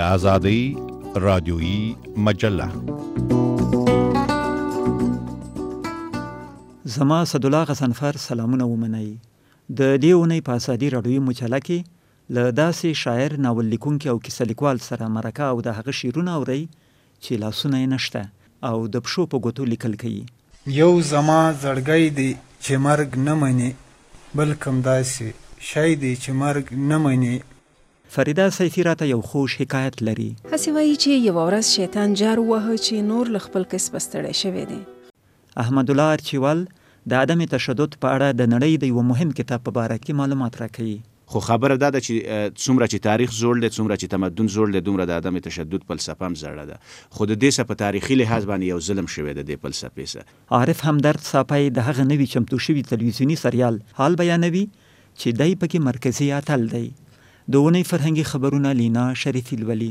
آزادی رادیویی مجله. زما اسدالله غضنفر سلامونه ومنئ. د دې اونۍ په آزادي رادیویي مجله کې له داسې شاعر، ناول لیکونکي او کیسه لیکوال سره مرکه او د هغه شعرونه اورئ چې لاسونه یې نشته او د پښو په ګوتو لیکل کوي. یو زما زړګی دی چې مرګ نه مني، بل کوم داسې شی دی چې مرګ نه مني. فریده سیفي راته یو خوږ حکایت لري. هسې وایي چې یوه ورځ شیطان جار ووهه چې نور له خپل کسبه ستړی شوی دی. احمد الله ارچیوال د عدم تشدد په اړه د نړۍ د یو مهم کتاب په باره کې معلومات راکوي. خو خبره دا ده چې څومره چې تاریخ زوړ دی، څومره چې تمدن زوړ دی، دومره د عدم تشدد فلسفه هم زړه ده. خو د دې څخه په تاریخي لحاظ باندې یو ظلم شوی دی د دې فلسفې سره. عارف همدرد ساپی د هغه نوي چمتو شوي تلویزیوني سریال حال بیانوي چې دی پکې مرکزي اتل دی. د اونۍ فرهنګي خبرونه لینا شریفي لولي.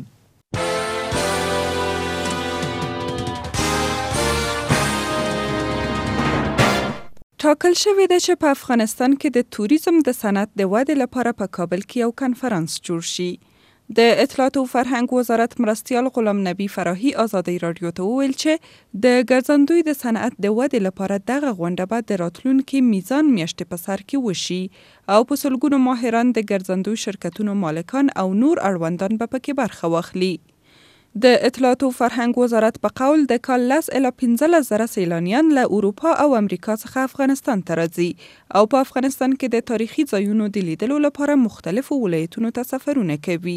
ټاکل شوې ده چې په افغانستان کې د توریزم د صنعت د ودې لپاره په کابل کې یو کنفرانس جوړ شي. د اطلاعات او فرهنګ وزارت مرستیال غلام نبی فراهی آزادۍ رادیو ته وویل چې د ګرځندوی د صنعت د ودې لپاره دغه غونډه به د راتلونکي میزان میاشتې په سر کې وشي او په سلګونو ماهران، د ګرځندوی شرکتونو مالکان او نور اړوندان به پکې برخه واخلي. د اطلاعات او فرهنګ وزارت په قول د کال 10 الی 15 زره سیلانیان له اروپا او امریکا څخه افغانستان ته راځي او په افغانستان کې د تاریخي ځایونو د لیدلو لپاره مختلفو ولایتونو ته سفرونه کوي.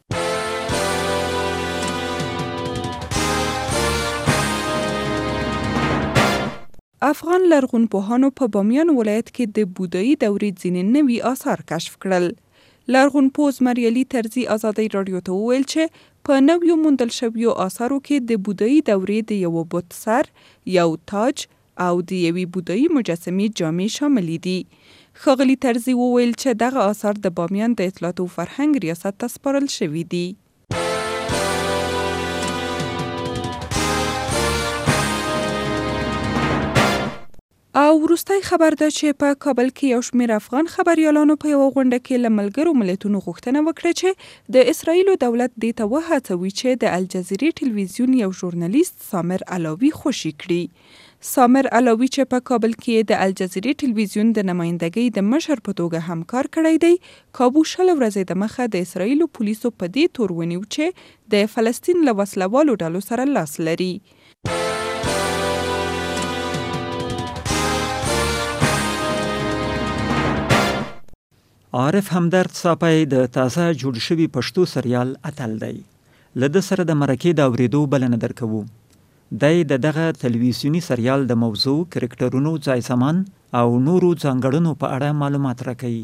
افغان لرغونپوهانو په بامیان ولایت کې د بودایي دورې ځینې نوي آثار کشف کړل. لرغونپوه زمریالي طرزي آزادۍ رادیو ته وویل چې په نویو موندل شویو آثارو کې د بودایي دورې د یو بت سر، یو تاج او د یوې بودایي مجسمې جامې شاملې دي. ښاغلي طرزي وویل چې دغه آثار د بامیان د اطلاعات او فرهنګ ریاست ته سپارل شوي دي. او وروستی خبر ده چې په کابل کې یو شمېر افغان خبریالانو په یوه غونډه کې له ملګرو ملتونو غوښتنه وکړه چې د اسرائیلو دولت دې ته وهڅوي چې د الجزیرې ټلویزیون یو ژورنالیست سامر علاوي خوشي کړي. سامر علاوي چې په کابل کې د الجزیرې ټلویزیون د نمایندګۍ د مشر په توګه همکار کړی دی، کابو شل ورځې د مخه د اسرائیلو پولیسو په دې تور ونیو چې د فلسطین له وسلوالو ډلو سره لاس لري. عارف همدرد ساپی د تازه جوړ شوي پښتو سریال اتل دی. له ده سره د مرکې د اورېدو بلنه درکوو. دی د دغه تلویزیوني سریال د موضوع، کرکټرونو، ځای زمان او نورو ځانګړنو په اړه معلومات راکوي.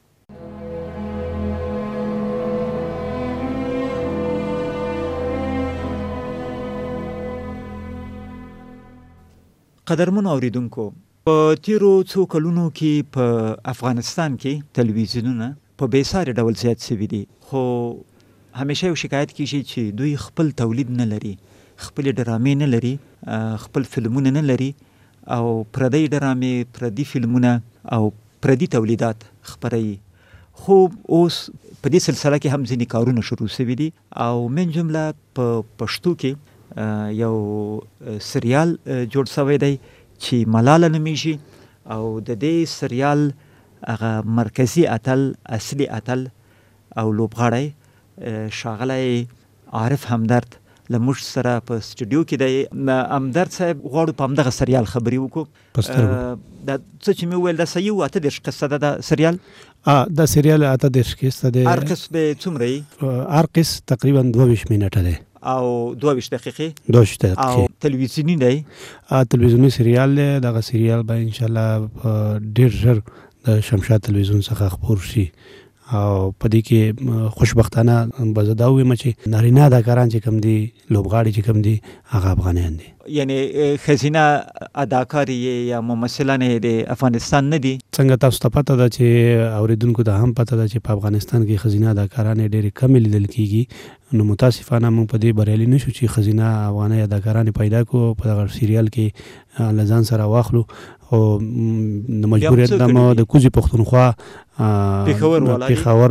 قدرمنو اوریدونکو، په تیرو څو کلونو کې په افغانستان کې تلویزیونونه په بېساري ډول زیات شوي دي، خو همیشه یو شکایت کیږي چې دوی خپل تولید نه لري، خپل ډرامې نه لري، خپل فلمونه نه لري او پردی ډرامې، پردي فلمونه او پردي تولیدات خپروي. خو اوس په دې سلسله کې هم ځینې کارونه شروع شوي دي او من جمله په پښتو کې یو سریال جوړ شوی دی چې ملاله نومیږي او د دې سریال هغه مرکزي اتل، اصلي اتل او لوبغاړی ښاغلی عارف همدرد له موږ سره په سټوډیو کې دی. همدرد صاحب، غواړو په همدغه سریال خبرې وکړو. دا څه چې مې وویل دا صحیح و؟ 28 قصه ده دا سریال؟ دا سریال 28 قصه ده. هر قص به څومره وي؟ هر قص تقریبا 22 منټه ده او 22 دقیقې. 22 دقیقې. او تلویزیونی دی؟ تلویزیونی سریال دی. دغه سریال به ان شاء الله ډیر ژر د شمشاد تلویزیون څخه خپور شي او په دې کې خوشبختانه به زه دا ووایم چې نارینه اداکاران چې کوم دي، لوبغاړي چې کوم دي، هغه افغانیان دي. یعنی ښځینه اداکار یا ممثلان د افغانستان نه دي؟ څنګه تاسو ته پته ده چې اوریدونکو ته هم پته ده چې په افغانستان کې ښځینه اداکاران ډېرې کمې لیدل کېږي، نو متاسفانه موږ په دې بریالي نشو چې ښځینه افغانۍ اداکاران پیدا کړو په دغه سریال کې له ځان سره واخلو او د مجبوریت د کوزي پښتونخوا پېښور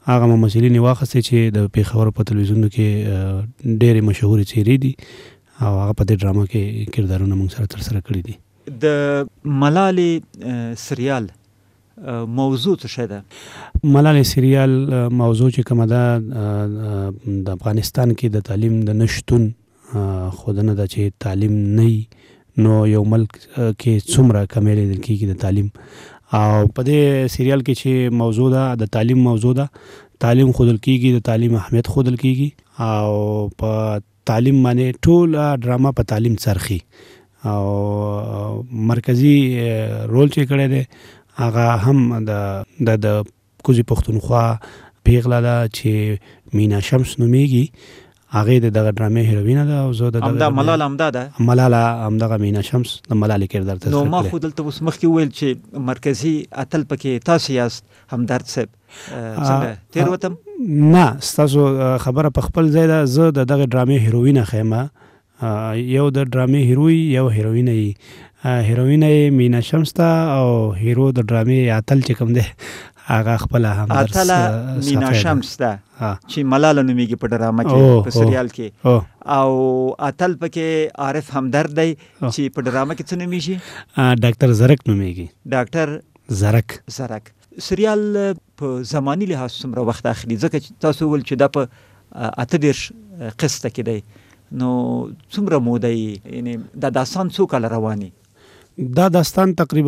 هغه ممثلین واخستې چې د پیښور په تلویزیون کې ډېرې مشهورې څېرې دي او هغه په دې ډرامه کې کردارونه موږ سره ترسره کړي دي. د ملالې سریال موضوع څه شی ده؟ ملالې سریال موضوع چې کومه ده د افغانستان کې د تعلیم د نشتون ښودنه ده چې تعلیم نه وي نو یو ملک کې څومره کمی لیدل کېږي د تعلیم. او په دې سریال کې چې موضوع ده د تعلیم موضوع ده، تعلیم ښودل کېږي، د تعلیم اهمیت ښودل کېږي او په تعلیم باندې ټوله ډرامه په تعلیم څرخي او مرکزی رول چې کړی دی هغه هم د کوزي پښتونخوا پیغله ده چې مینا شمس نومیږي، هغه د دغه ډرامې هیروینه ده او زه د همدا ملاله همدا ده ملاله همدغه مینا شمس د ملالې کردار ترسره کړی. نو ما خو دلته اوس مخکې ویل چې مرکزی اتل پکې تاسو یاست همدرد صاحب، څنګه تیر وتم؟ نه ستاسو خبره په خپل ځای ده. زه د دغه ډرامې هیروینه خیمه، یو د ډرامې هیروی یو هیروینه یې، هیروینه یې مینا شمس ته او هیرو د ډرامې اتل چې کوم دی هغه خپل همدرد اتل مینا شمس ده چې ملاله نومیږي په ډرامه کې په سریال کې، او اتل پکې عارف همدرد دی چې په ډرامه کې څه نومیږي؟ ډاکټر زرک نومیږي. ډاکټر زرک. سریال په زمانی لحاظ څومره وخت اخلي؟ ځکه چې تاسو ول چې دا په 38 قسطه کې دی، نو څومره موده یې، یعنی دا داستان څو کاله رواني؟ دا داستان تقریبا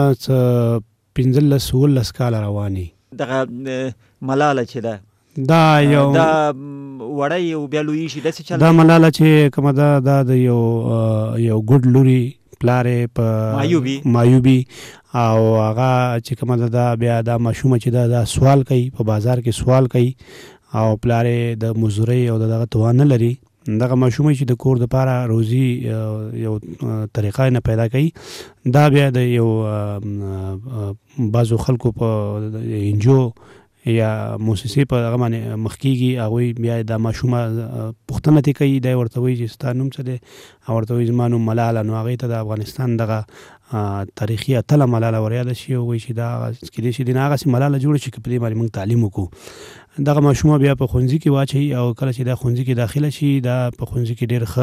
15-16 کاله رواني. دغه ملاله چې ده دا یو وړی او بیا لویږي داسې چل، دا ملاله چې کومه ده دا د یو ګډ لوري پلارې په مایوبي او هغه چې کومه ده دا بیا دا ماشومه چې دا سوال کوي په بازار کې سوال کوي او پلارې د مزدورۍ او دغه توان نه لري. دغه ماشومه چې د کور د پاره روزي یو طریقه نه پیدا کوي، دا بیا د یو بعضو خلکو په انجو یا موسسې په هغه باندې مخ کېږي، هغوی بیا د ماشومه پوښتنه ترې کوي، دی ورته وایي چې ستا نوم څه دی؟ او ورته وایي زما نوم ملاله. نو هغې ته د افغانستان دغه تاریخي اتله ملاله وریاده شي او وایي چې دا کېدای شي د هغسې ملاله جوړه شي که په دې باندې موږ تعلیم وکړو. دغه ماشومه بیا په ښوونځي کې واچوي او کله چې دا ښوونځي کې داخله شي دا په ښوونځي کې ډېر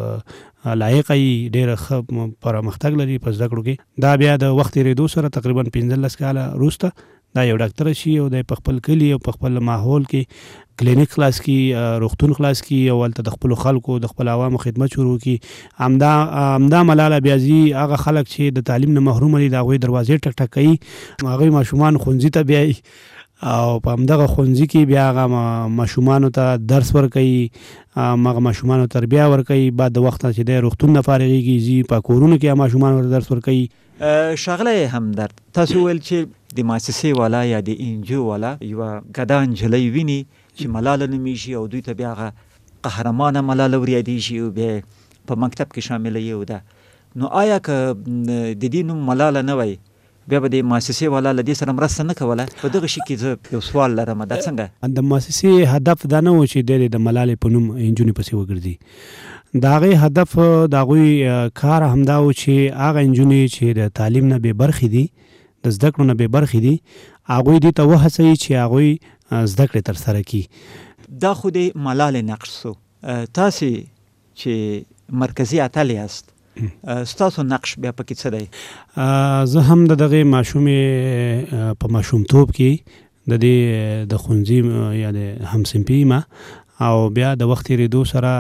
ښه لایقه وي، ډېر ښه پرمختګ لري په زده کړو کې. دا بیا د وخت تېرېدو سره تقریبا 15 کاله وروسته دا یو ډاکټره شي او د په خپل کلي او په خپل ماحول کې کلینیک خلاص کړي، روغتون خلاص کړي او هلته د خپلو خلکو د خپل عوامو خدمت شروع کړي. همدا ملاله بیا ځي هغه خلک چې د تعلیم نه محروم دي د هغوی دروازې ټک ټک کوي، هغوی ماشومان ښوونځي ته بیایي او په همدغه ښوونځي کې بیا هغه ماشومانو ته درس ورکوي، هغه ماشومانو تربیه ورکوي. بعد د وخت چې دی روغتون نه فارغېږي ځي په کورونو کې ماشومانو ته درس ورکوي. ښاغلی همدرد، تاسو ویل چې د مؤسسې والا یا د انجو والا یوه ګډه نجلۍ ویني چې ملاله نومیږي او دوی ته بیا هغه قهرمانه ملاله وریادېږي او بیا په مکتب کې شامله یو ده. نو آیا که د دې نوم ملاله نه وای بیا به د مؤسسې والا له دې سره مرسته نه کوله؟ په دغه شي کې زه یو سوال لرم، دا څنګه؟ د مؤسسې هدف دا نه و چې د ملالې په نوم نجونې پسې وګرځي. د هغې هدف د هغوی کار همدا و چې هغه نجونې چې د تعلیم نه بې برخې دي، د زده کړو نه بې برخې دي، هغوی دې ته وهڅوي چې هغوی زده کړې ترسره کړي. دا خو د ملالې نقش سو. تاسې چې مرکزي اتل یاست، ستاسو نقش بیا پکې څه دی؟ زه هم د دغې ماشومې په ماشومتوب کې د دې د ښوونځي یا د همصنفي یم او بیا د وخت تېرېدو سره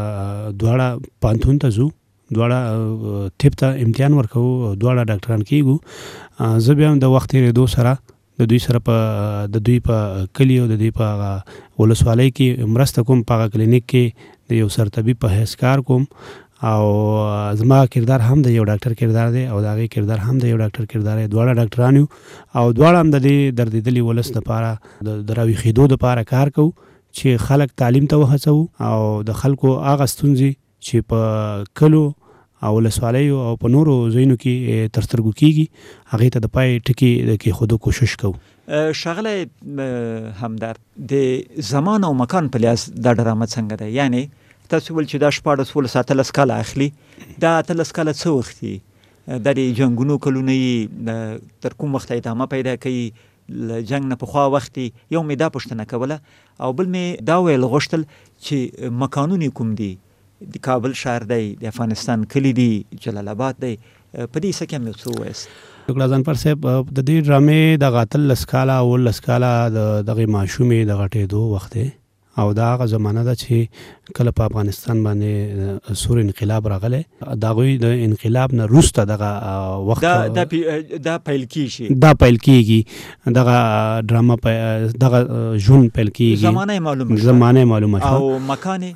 دواړه پوهنتون ته ځو، دواړه طب ته امتحان ورکوو، دواړه ډاکټران کېږو. زه بیا هم د وخت تېرېدو سره د دوی سره د دوی په کلي او د دوی په ولسوالۍ کې مرسته کوم، په هغه کلینیک کې د یو سرطبیب په حیث کار کوم او زما کردار هم د یو ډاکټر کردار دی او د هغې کردار هم د یو ډاکټر کردار دی. دواړه ډاکټران یو او دواړه هم د دې دردېدلي ولس دپاره د راویښېدو دپاره کار کوو چې خلک تعلیم ته وهڅوو او د خلکو هغه ستونزې چې په کلو او ولسوالیو او په نورو ځایونو کې تر سترګو کېږي هغې ته د پای ټکي د کېښودو کوشش کوو. ښاغلی همدرد، د زمان او مکان په لحاظ دا ډرامه څنګه ده؟ یعنی تاسو ول چې دا 14 کاله اخلي، دا 13 کاله څه وخت دي؟ دا د جنګونو کلونه یې تر کوم وخته ادامه پیدا کوي؟ له جنګ نه پخوا وخت یو مې دا پوښتنه کوله او بل مې دا ویل غوښتل چې مکانونه کوم دي، د کابل ښار دی، د افغانستان کلی دی، جلال آباد دی، په دې څه کې مې څه وویست؟ ډاکټر اذان پر صاحب د دې ډرامې د غاتل لسکاله او لسکاله د دغه ماشومې د غټېدو وخت دی او دا هغه زمانه ده چې کله په افغانستان باندې سور انقلاب راغلی، د هغوی د انقلاب نه وروسته دغه وخت دا پیل کېږي، دا پیل کېږي، دغه ډرامه دغه ژوند پیل کېږي، زمانه معلومه شوه او مکان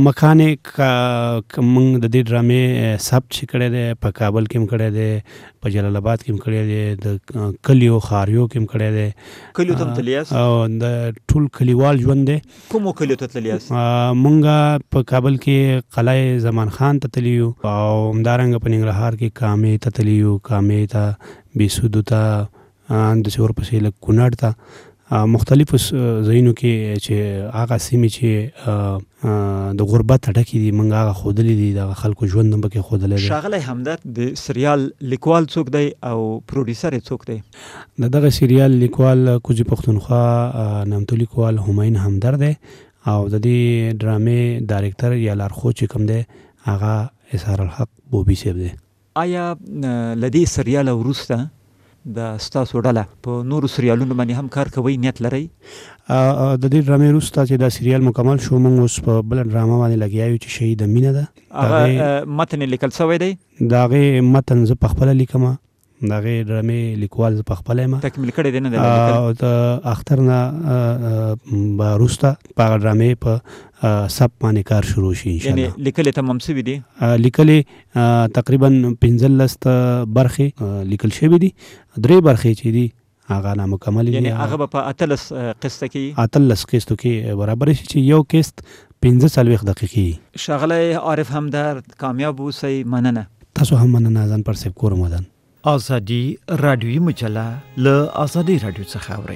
موږ د دې ډرامې ثبت چې کړی دی په کابل کې هم کړی دی، په جلال آباد کې هم کړی دی، د کلیو خاریو کې هم کړی دی، کلیو ته هم تللی یاست؟ او د ټول کلیوال ژوند دی. کومو کلیو ته تللی یاست؟ مونږ په کابل کې قلعه زمان خان ته تللی یو او همدارنګه په ننګرهار کې کامې ته تللی یو، کامې ته، بیسودو ته، داسې ورپسې لږ کونړ ته، مختلفو ځایونو کې چې هغه سیمې چې د غربت ډکې دي موږ هغه ښودلي دي، دغه خلکو ژوند هم پکې ښودلی دی. ښاغلی همدرد د سریال لیکوال څوک دی او پروډیوسر یې څوک دی؟ د دغه سریال لیکوال کوزي پښتونخوا نامتو لیکوال همایون همدرد دی او د دې ډرامې ډایرکټر یا لارښود چې کوم دی هغه اظهار الحق بوبي صاحب دی. آیا له دې سریال وروسته د ستاسو ډله په نورو سریالونو باندې هم کار کوئ، نیت لرئ؟ د دې ډرامې وروسته چې دا سریال مکمل شو موږ اوس په بله ډرامه باندې لګیا یو چې شهیده مینه ده. هغه متن لیکل شوی دی؟ د هغې متن زه پخپله لیکم، د هغې ډرامې لیکوال زه پخپله یم، تکمیل کړی دی نه دی لیکل؟ د اختر نه به وروسته په هغه ډرامې په سب باندې کار شروع شي انشاءالله. یعنې لیکلې تمام شوي دي؟ لیکلې تقریبا 15 برخې لیکل شوي دي، 3 برخې چې دي هغه نامکمل دي. یعنې هغه به په 18 قسطه کې 18 قسطو کې برابر شي چې یو قسط 15 دقیقې. ښاغلی عارف همدرد کامیاب اوسئ، مننه. تاسو هم مننه اذان پر صاحب، کور مودان. آزادي رادیویي مجله له آزادۍ رادیو څخه اورئ.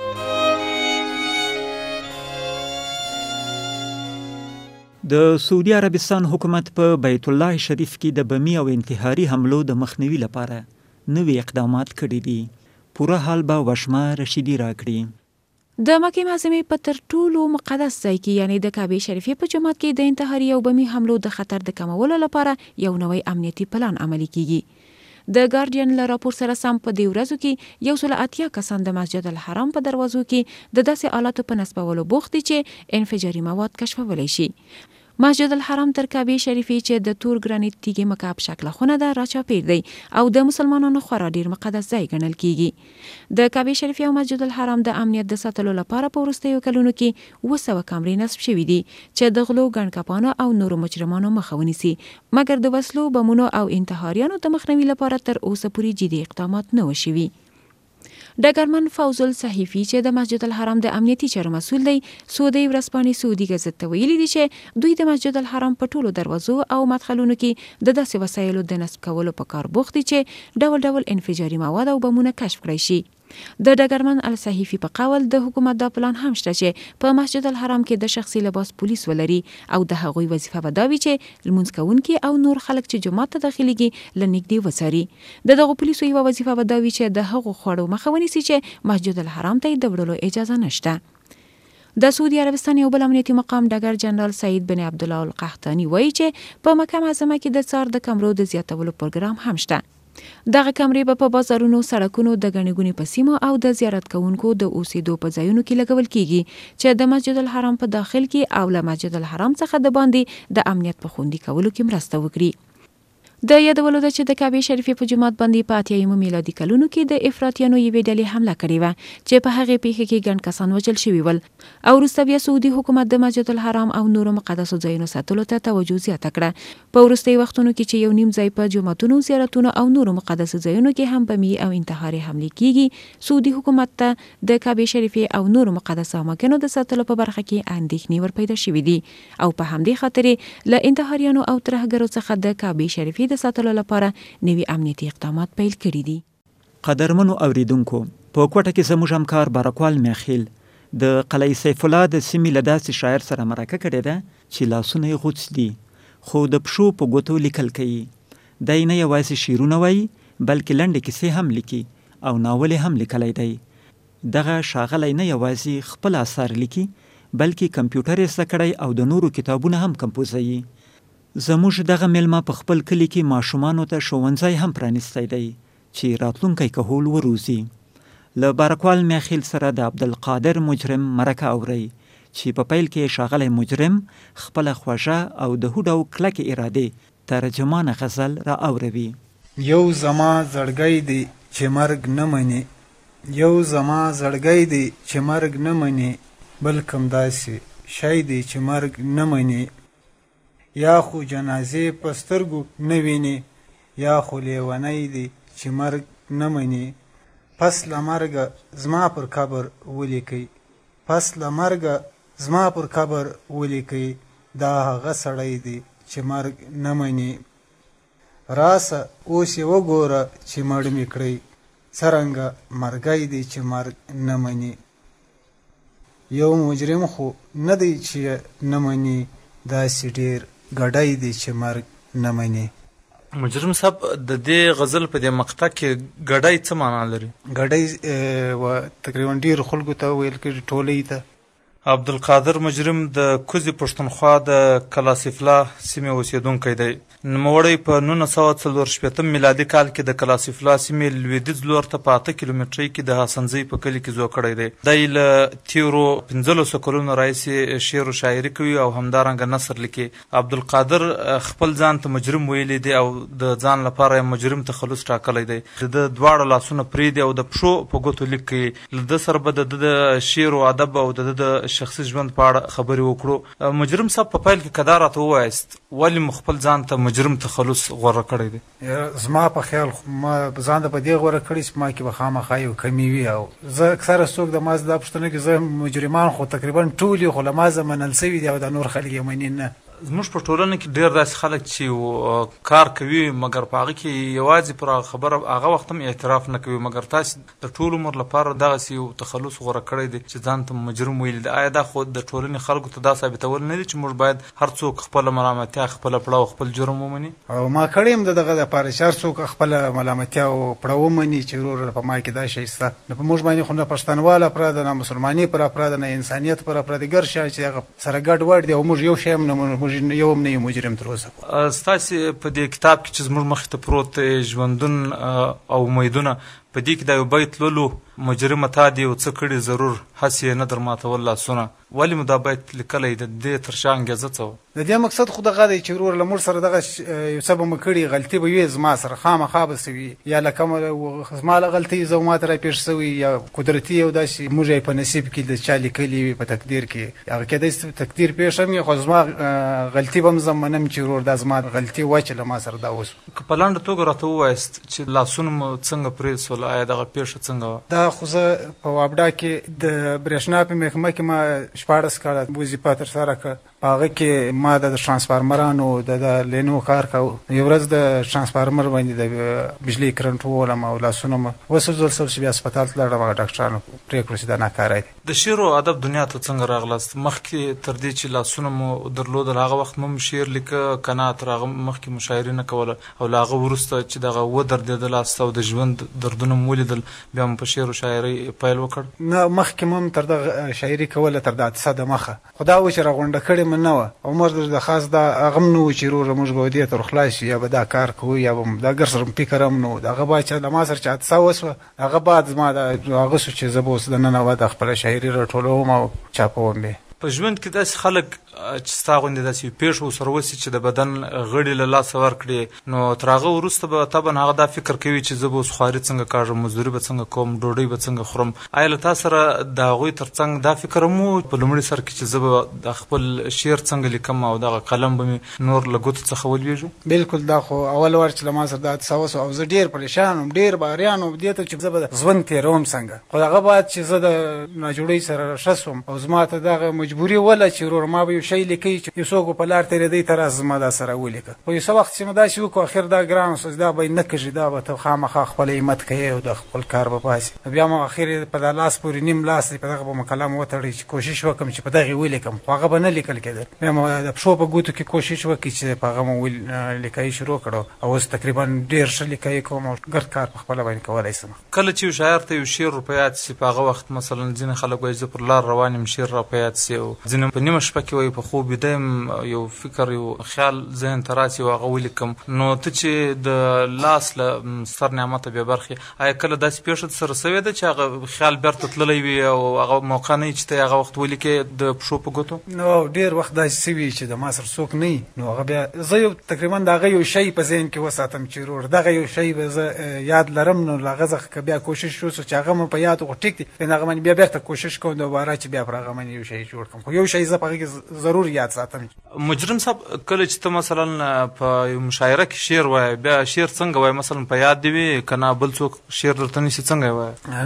د سعودي عربستان حکومت په بیت الله شریف کې د بمي او انتحاري حملو د مخنیوي لپاره نوي اقدامات کړي دي. پوره حال به وشمه رشیدي راکړي. د مکې معظمې په تر ټولو مقدس ځای کې یعنی د کعبې شریفې په جومات کې د انتحاري او بمي حملو د خطر د کمولو لپاره یو نوی امنیتي پلان عملي کیږي. د ګارډین له راپور سره سم په دې ورځو کې 180 کسان د مسجد الحرام په دروازو کې د داسې آلاتو په نصبولو بوخت دي چې انفجاري مواد کشفولی شي. مسجد الحرام تر کعبې شریفې چې د تور ګرانیت تیږې مکعب شکله خونه ده راچاپیر دی او د مسلمانانو خورا ډیر مقدس ځای ګڼل کیږي. د کعبې شریفې او مسجد الحرام د امنیت د ساتلو لپاره په وروستیو کلونو کې 200 کامرې نصب شوي دي چې د غلو، ګڼکپانو او نورو مجرمانو مخه ونیسي، مګر د وسلو، بمونو او انتحاریانو د مخنیوي لپاره تر اوسه پورې جدي اقدامات نه وشوي. ډګرمن فوز الصحیفي چې د مسجد الحرام د امنیتي چارو مسؤل دی، سعودي ورځپاڼې سعودي ګزت ته ویلي دي چې دوی د مسجد الحرام په ټولو دروازو او مدخلونو کې د داسې وسایلو د نصب کولو په کار بوخت دي چې ډول ډول انفجاري مواد او بمونه کشف کړی شي. د ډګرمن الصحیفي په قول د حکومت دا پلان هم شته چې په مسجد الحرام کې د شخصي لباس پولیس ولري او د هغوی وظیفه به دا وي چې لمونځ کوونکي او نور خلک چې جومات ته داخليږي له نږدې وڅاري. د دغو پولیسو یوه وظیفه به دا وي چې د هغو خوړو مخه ونیسي چې مسجد الحرام ته د وړلو اجازه نشته. د سعودي عربستان یو بل امنیتي مقام ډګر جنرال سعید بن عبدالله القحطاني وایي چې په مکه معظمه کې د څار د کمرو د زیاتولو پروګرام هم شته. دغه کمرې به په بازارونو، سړکونو، د ګڼې ګوڼې په سیمو او د زیارت کوونکو د اوسېدو په ځایونو کې لګول کیږي چې د مسجد الحرام په داخل کې او له مسجد الحرام څخه د باندې د امنیت په خوندي کولو کې مرسته وکړي. د یادولو ده چې د کعبې شریفې په جومات باندې په 80 میلادي کلونو کې د افراطیانو یوې ډلې حمله کړې وه چې په هغې پیښه کې ګڼ کسان وژل شوي ول او وروسته بیا سعودي حکومت د مسجد الحرام او نورو مقدسو ځایونو ساتلو ته توجه زیاته کړه. په وروستیو وختونو کې چې یو نیم ځای په جوماتونو، زیارتونو او نورو مقدسو ځایونو کې هم بمي او انتحاري حملې کیږي، سعودي حکومت ته د کعبې شریفې او نورو مقدسو اماکنو د ساتلو په برخه کې اندېښنې ورپیدا شوي دي او په همدې خاطر له انتحاریانو او ترهګرو څخه د کعبې شریفې د ساتلو لپاره نوي امنیتي اقدامات پیل کړي دي. قدرمنو اوریدونکو، په کوټه کې زموږ همکار بارکوال میخیل د قلعه سیف الله د سیمې له داسې شاعر سره مرکه کړې ده چې لاسونه یې غوڅ دي خو د پښو په ګوتو لیکل کوي. دی نه یوازې شعرونه وایي بلکې لنډې کیسې هم لیکي او ناول هم لیکلی دی. دغه ښاغلی نه یوازې خپل آثار لیکي بلکې کمپیوټر یې زده کړی او د نورو کتابونه هم کمپوزوي. زموږ دغه میلمه په خپل کلي کې ماشومانو ته ښوونځی هم پرانیستی دی چې راتلونکی کهول وروزي. له بارکوال میاخیل سره د عبدالقادر مجرم مرکه اورئ چې په پیل کې ښاغلی مجرم خپله خوږه او د هوډ او کلکې ارادې ترجمانه غزل را اوروي. یو زما زړګی دی چې مرګ نه مني، یو زما زړګی دی چې مرګ نه مني، بل کوم داسې شی دی چې مرګ نه مني. یا خو جنازې په سترګو نه ویني، یا خو لیونی دی چې مرګ نه مني. پس له مرګه زما پر قبر ولیکئ، پس له مرګه زما پر قبر ولیکئ، دا هغه سړی دی چې مرګ نه مني. راسه اوس یې وګوره چې مړ مې کړئ، څرنګه مرګی دی چې مرګ نه مني. یو مجرم خو نه دی چې نه مني، داسې ډېر ګډی دی چې مرګ نه مني. مجرم صاحب د دې غزل په دې مقطع کې ګډی څه معنا لري؟ ګډی تقریبا ډېر خلکو ته ویل کېږي، ټولۍ ته. عبدالقادر مجرم د کوزې پښتونخوا د کلاسفلا سیمې اوسیدونکی دی. نوموړی په 1946 میلادي کال کې د کلاسفلا سیمې لویدیځ لور ته په 8 کیلومترۍ کې د حسنزۍ په کلي کې زو کړی دی. دی له تیرو 15 کلونو راهیسې شعر و شاعري کوي او همدارنګه نثر لیکي. عبدالقادر خپل ځان ته مجرم ویلی دی او د ځان لپاره مجرم تخلص ټاکلی دی. د دواړه لاسونه پرېږدي او د پښو په ګوتو لیک کوي. له ده سره به د شعر و ادب او د شخصي ژوند په اړه خبرې وکړو. مجرم صاحب په پیل کې که دا راته ووایست ولې مو خپل ځان ته مجرم تخلص غوره کړی دی؟ زما په خیال ما ځان ته په دې غوره کړی چې ما کې به خامخا یو کمی وي، او زه اکثره څوک د ما دا پوښتنه کوي، زه مجرمان خو تقریبا ټول یو، خو له ما زه منل سوي دي او د نور خلک یې مني نه. زموږ په ټولنه کې ډېر داسې خلک چې کار کوي مګر په هغه کې یوازې پر خبره هغه وخت هم اعتراف نه کوي، مګر تاسې د ټول عمر لپاره دغسې یو تخلص غوره کړی دی چې ځان ته مجرم ویلی دی. آیا دا خو د ټولنې خلکو ته دا ثابتول نه دي چې موږ باید هر څوک خپله ملامتیا خپله پړه او خپل جرم ومني؟ او ما کړی یم دغه دپاره چې هر څوک خپله ملامتیا او پړه ومني چې وروره په ما کې دا شی شته. نو په موږ باندې خو نه پښتنوال افراد، نه مسلماني پر افراد، نه انسانیت پر افراد، ګر شی چې هغه سره ګډ وډ دی او موږ یو شی هم نه، موږ یو هم نه یو مجرم تر اوسه. ستاسې په دې کتاب کې چې زموږ مخې ته پروت دی ژوندون او امیدونه، په دې کې دا یو بیت لولو، مجرمه تا دې یو څه کړي ضرور، هسې یې نه در ماتول لاسونه. ولې مو دا بیت لیکلی؟ د دې تر شا انګېزه څه وه؟ د دې مقصد خو دغه دی چې ورور له موږ سره دغه یو څه به مو کړي، غلطي به وي زما سره خامخا به څه وي، یا لکه زما له غلطۍ زه ما ته راپېښ شوي، یا قدرتي یو داسې موږ یې په نصیب کې د چا لیکلي وي، په تقدیر کې هغه کېدای شي تقدیر پېښ هم وي، خو زما غلطي به هم زه منم چې ورور دا زما غلطي وه چې له ما سره دا اوس. که په لنډه توګه راته ووایست چې لاسونه مو څنګه پرې سول، آیا دغه پېښه څنګه وه؟ دا خو زه په وابډا کې د برېښنا په محکمه کې ما 14 کاله وظیفه ترسره کړه. په هغه کې ما د ترانسفارمرانو د لینو کار کوو. یو ورځ د ترانسفارمر باندې د بجلي کرنټ وولم او لاسونه مې وسوځول شول چې بیا هسپتال ته لاړم. هغه ډاکټرانو پرېکړه چې دا ناکاره دی. د شعر او ادب دنیا ته څنګه راغلاست؟ مخکې تر دې چې لاسونه مو درلودل هغه وخت مو شعر لیکه که نه؟ تر هغه مخکې مو شاعري نه کوله او له هغه وروسته چې دغه ودردېدلاست او د ژوند دردونه مو ولیدل بیا مو په شعر و شاعرۍ پیل وکړ؟ نه، مخکې مو هم تر دغه شاعري کوله تر د حادثه د مخه، خو دا و چې راغونډه کړې مې نه وه او موږ د خاص دا هغه هم نه و چې وروره موږ به دې ته ورخلاص شو یا به دا کار کوو یا به دا ګر سره فکر هم نه و. د هغه بعد چې له ما سره چې حادثه وسوه هغه بعد زما هغه شو چې زه به اوس دننه به د خپله شاعري راټولوم او چاپوم یې. په ژوند کې داسې خلک چې ستا غوندې داسې یو پېښه ورسره وسي چې د بدن غړي له لاسه ورکړي، نو تر هغه وروسته به طبعا هغه دا فکر کوي چې زه به اوس خواري څنګه کاږم، مزدوري به څنګه کوم، ډوډۍ به څنګه خورم. آیا له تا سره د هغوی تر څنګ دا فکر هم و په لومړي سر کې چې زه به د خپل شعر څنګه لیکم او دغه قلم به مې نور له ګوتو څخه ولوېږو؟ بلکل، دا خو اول وار چې له ما سره دا حادثه وسوه او زه ډېر پریشان وم، ډېر باران وم دې ته چې زه به ژوند تېروم څنګه. خو هغه بعد چې زه د ناجوړۍ سره ښه شوم او زما ته دغه مجبوري ولا چې ورور ما به یو شی لیکي چې یو څوک په لار تېرېدی ته راځه زما دا سره ولیکه خو یو څه وخت چې مو داسې وکړو اخر دا ګران شو دا به نه کېږي دا به ته خامخا خپل همت کوې او د خپل کار به باسي بیا مو اخر په دا لاس پورې نیم لاس دی په دغه به مو قلم وتړی چې کوشش وکړم چې په دغې ولیکم خو هغه به نه لیکل کېدل بیا مو د پښو په ګوتو کې کوشش وکړي چې په هغه مو لیکایي شروع کړو او اوس تقریبا ډېر ښه لیکایي کوم او ګرد کار په خپله باندې کولی شم کله چې یو شاعر ته یو شعر ور په یاد سي په هغه وخت مثلا ځینې خلک وایي زه پر لار روان یم شعر را په یاد سي او ځینې په نیمه شپه کې وایي په خوب ویده یم یو فکر یو خیال ذهن ته راسي او هغه ولیکم نو ته چې د لاس له ستر نعمته بې برخې آیا کله داسې پېښه سره سوې ده چې هغه خیال بیرته تللی وي او هغه موقع نه وي چې ته هغه وخت ولیکې د پښو په ګوتو نو ډېر وخت داسې سوي چې د ما سره څوک نه وي نو هغه بیا زه یو تقریبا د هغه یو شی په ذهن کې وساتم چې ورور دغه یو شی به زه یاد لرم نو له هغه څخه که بیا کوشش وشو چې هغه مې په یاد خو ټیک دی د هغه باندې بیا بیرته کوشش کوم دوباره چې بیا پر هغه باندې یو شی جوړ کړم خو یو شی زه په هغې کې ضرور یاد ساتم مجرم صاحب کله چې ته مثلا په یو مشاعره کې شعر وایې بیا شعر څنګه وایې مثلا په یاد دې وي که نه بل څوک شعر درته نیسي څنګه یې وایې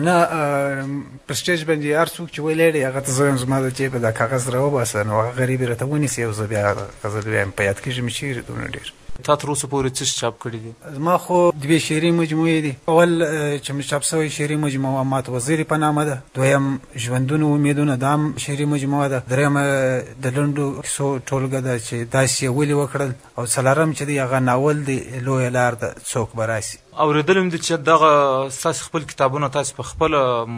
نه په سټیج باندې هر څوک چې ویلی دی هغه ته زه وایم زما د جیبه دا کاغذ راوباسه نو هغه غریب یې راته ونیسي او زه بیا غزل وایم په یاد کېږي مې چیرې دونه ډېر تا تر اوسه پورې څه چاپ کړي دي زما خو دوې شعري مجموعې دي اول چې مې چاپ شوی شعري مجموعه مات وزیري په نامه ده دویم ژوندون امیدونه دا هم شعري مجموعه ده دریمه د لنډو کیسو ټولګه ده چې داسې یې ولې وکړل او څلورم چې دی هغه ناول دی لویه لار ده څوک به راسي اورېدلی مې دي چې دغه ستاسې خپل کتابونه تاسې په خپله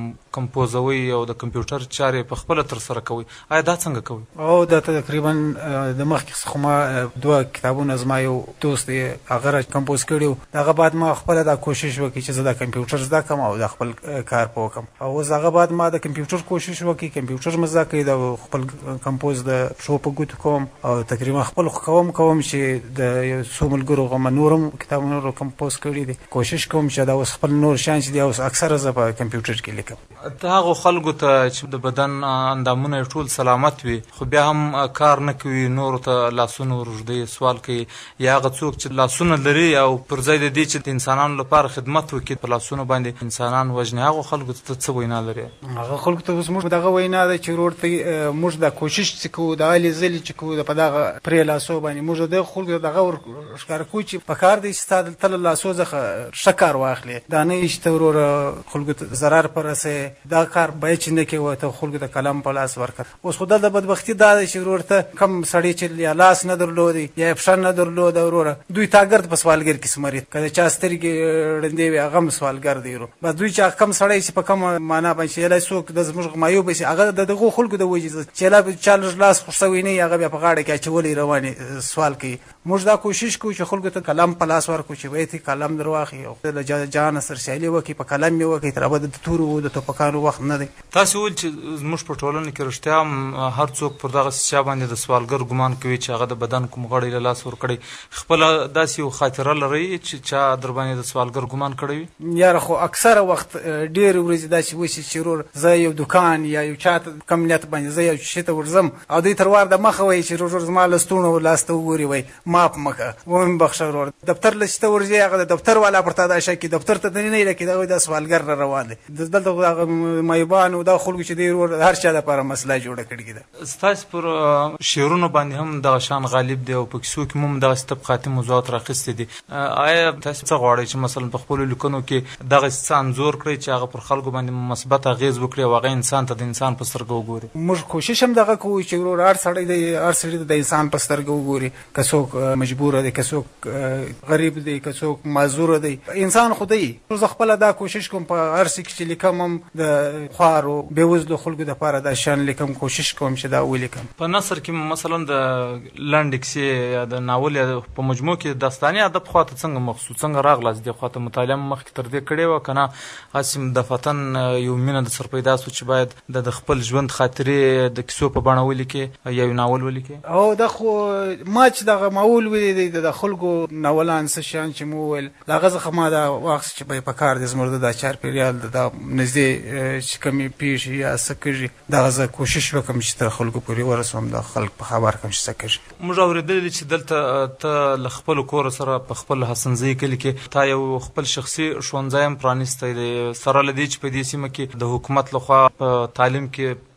کمپوزوئ او د کمپیوټر چارې په خپله ترسره کوئ آیا دا څنګه کوئ او دا تقریبا د مخکې څخه ما دوه کتابونه زما یو دوست دی هغه را کمپوز کړي د هغه بعد ما خپله دا کوشش وکړي چې زه د کمپیوټر زده کړم او د خپل کار په وکړم او اوس هغه بعد ما د کمپیوټر کوشش وکړي کمپیوټر مې زده کړي د خپل کمپوز د پښو په ګوتو کوم او تقریبا خپل کوم چې د یو څو ملګرو غومه نورم کتابونه کمپوز کړي دي کوشش کوم چې دا اوس خپل نور شیان چې دي اوس اکثره زه په کمپیوټر کې لیکم ته هغو خلکو ته چې د بدن اندامونه یې ټول سلامت وي خو بیا هم کار نه کوي نورو ته لاسونه ورږدوي سوال کوي یا هغه څوک چې لاسونه لري او پر ځای د دې چې د انسانانو لپاره خدمت وکړي په لاسونو باندې انسانان وژني هغو خلکو ته څه وینا لري هغه خلکو ته اوس موږ دغه وینا ده چې ورور ته موږ دا کوشش چې کوو د هلې ځلې چې کوو په دغه پرې لاسو باندې موږ د دغه خلکو دغه ښکاره کوو چې په کار دی چې ستا دلته له لاسو څخه ښه کار واخلي دا نه وي چې ته وروره خلکو ته ضرر په رسوې دا کار باید چې نه کوې ته خلکو ته قلم په لاس ورکړه اوس خو دلته بدبختي دا ده چې ورور ته کم سړی چې یا لاس نه درلودی یا پښه نه درلوده وروره دوی تا ګرد په سوالګر کې سمري که د چا سترګې ړندې وي هغه هم سوالګر دی ورو بس دوی چې کم سړی چې په کومه معنا باندې چې یلی څوک د زموږ معیوب شي هغه د دغو خلکو د وجې چې یلا چا لږ لاس خوښ شوی نه وي هغه بیا په غاړه کې اچولی روانې سوال کوي موږ دا کوشش کوو چې خلکو ته قلم په لاس ورکړو چې باید قلم در واخلي او له جهانه سرسیالي وکړي په قلم یې وکړي تر ابده د تورو د ټوپکانو وخت نه دی تاسې وویل چې زموږ په ټولنه کې رښتیا هم هر څوک پر دغه چا باندې د سوالګر ګمان کوي چې هغه د بدن کوم غړی له لاس ورکړی خپله داسې یو خاطره لرئ چې چا در باندې د سوالګر ګمان کړی وي یاره خو اکثره وخت ډېرې ورځې داسې وشي چې ورور زه یو دوکان یا یو چا ته کم نیت باندې زه یو شي ته ورځم او دوی تر وار د مخه وایي چې ورور زما له ستونو لاس ته وګوري وایي معاف مه کړه ومې بخښه ورور دفتر له چې ته ورځې هغه د دفتر والا پر تا دا شک کي دفتر ته نه لکه دا وایي دا سوالګر را روان دی دلته هغه معیوبانو دا خلکو چې دی ورور هر چا دپاره مسله جوړه کړې ده ستاسې پر شعرونو باندې هم دغه شان غالب دی او په کیسو کې هم دغسې طبقاتي موضوعات راخیستې دي آیا تاسې څه غواړئ چې مثلا په خپلو لیکنو کې دغسې څه انځور کړئ چې هغه پر خلکو باندې مثبت اغېز وکړي او هغه انسان ته د انسان په سترګه وګوري موږ کوشش هم دغه کوو چې ورور هر سړی د انسان په سترګه وګوري که څوک مجبوره دی که څوک غریب دی که څوک معذوره دی انسان خو دی زه خپله دا کوشش کوم په هر څه کې چې لیکم هم د خوارو بېوزلو خلکو دپاره دا شیان لیکم کوشش کوم چې دا ولیکم په نثر کې مثلا د لنډې کیسې یا د ناول یا په مجموع کې داستاني ادب خواته څنګه مخصوص څنګه راغلاست دې خواته مطالعه مخکې تر دې کړې وه که نه هسې دفتن یو مینه د سر پیدا سو چې باید د خپل ژوند خاطرې د کیسو په بڼه ولیکې یا یو ناول ولیکې او دا خو ما چې دغه ناول ولیدی د خلکو ناولان څه شیان چې مو وویل د هغه څخه ما دا واخیست چې په کار دی زموږ د چاپېریال د نږدې چې کومې پیښې یا څه کېږي دغه زه کوشش وکړم چې تر خلکو پورې ورسوم د خلک په خبر کړم چې څه کېږي موږ اورېدلي چې دلته ته له خپلو کوره سره په خپل حسنزۍ کلي کې تا یو خپل شخصي ښوونځی هم پرانیستی دی سره له دې چې په دې سیمه کې د حکومت لخوا په تعلیم کې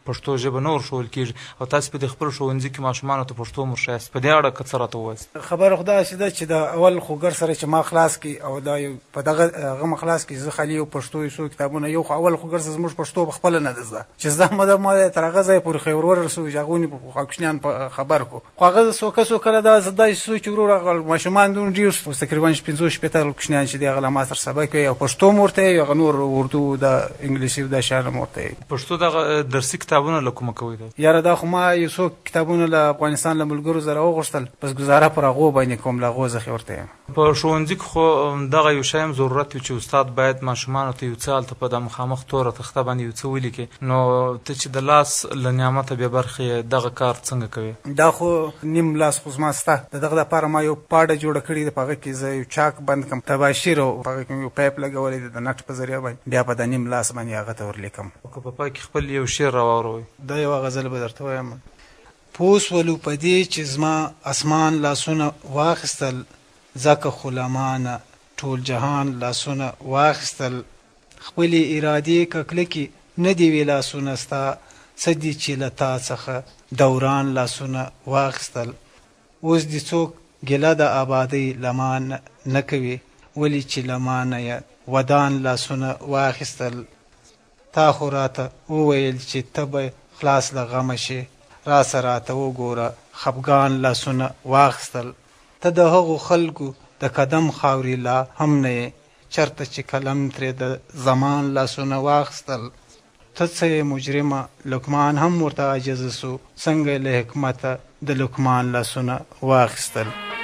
پښتو ژبه نه ورښول کېږي او تاسو په دې خپل ښوونځي کې ماشومانو ته پښتو ورښایاست. په دې اړه که څه راته ووایاست؟ خبره خو داسې ده چې د اول خوګر سره چې ما خلاص کړي او دا یو په دغه خلاص کړي زه خالي یو پښتو یو څو کتابونه یو خو اول خوګر سره زموږ پښتو په خپله نه ده زده چې زده ما تر هغه ځایه پورې خیر ورسو چې هغوی په کوچنیان په خبر کړو خو هغه څوکه کله دا داسې څو چې ورور هغه ماشومان دومره ډېر تقریبا 15-16 کوچنیان چې دي هغه له ما سره سبق کوي او پښتو مو ورته وي هغه نور اردو د انګلیسي د شعر مو ورته وي. پښتو دغه درسي کتابونه له کومه کوئ؟ یاره دا خو ما یو څو کتابونه له افغانستان له ملګرو سره وغوښتل بس ګزاره پر هغو باندې کوم له هغو څخه ورته یم. په ښوونځي کې خو دغه یو شی هم ضرورت وي چې استاد باید ماشومانو ته یو څه هلته په د مخامخ توره تخته باندې یو څه ولیکي. نو ته چې د لاس له نعمته بې برخې دغه کار څنګه کوې؟ دا خو نیم لاس خو زما سته د دغه دپاره ما یو پاډه جوړه کړې ده په هغه کې زه یو چاک بند کړم تباشیر او په هغه کې یو پایپ لګولی دی د نټ په ذریعه باندې بیا په د نیم لاس باندې هغه ته ورلیکم. که په پای کې خپل یو شعر راواوروئ؟ دا یوه غزل به درته وایم. پوس ولو په دې چې زما اسمان لاسونه واخیستل ځکه خو له مانه ټول جهان لاسونه واخیستل خپلې ارادې ککلکې نه دي وي لاسونه ستا څه دي چې له تا څخه دوران لاسونه واخیستل اوس دې څوک ګیله د آبادۍ له ما نه کوي ولې چې له ما نه یې ودان لاسونه واخیستل. تا خو راته وویل چې ته به خلاص له غمه شې راسه راته وګوره خفګان لاسونه واخیستل. ته د هغو خلکو د قدم خاورې لا هم نه یې چرته چې قلم ترې د زمان لاسونه واخیستل. ته څه یې مجرمه لقمان هم ورته عاجزه سو څنګه له حکمته د لقمان لاسونه واخیستل.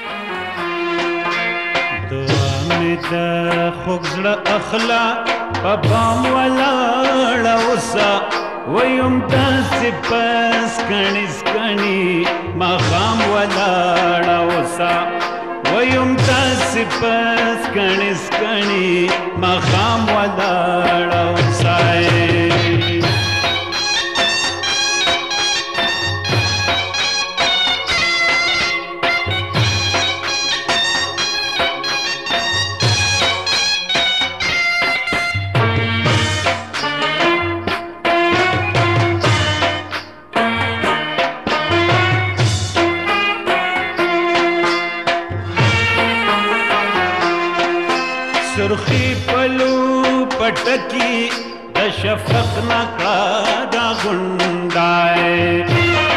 دعا مې د خوږ زړه اخلا په بام ولاړه اوسه ویم داسې په سکڼې سکڼې ماښام ولاړه اوسه ویم داسې په سکڼې سکڼې ماښام ولاړه اوسه. سرخی پلو پټکی د شفق نکړه دا غونډای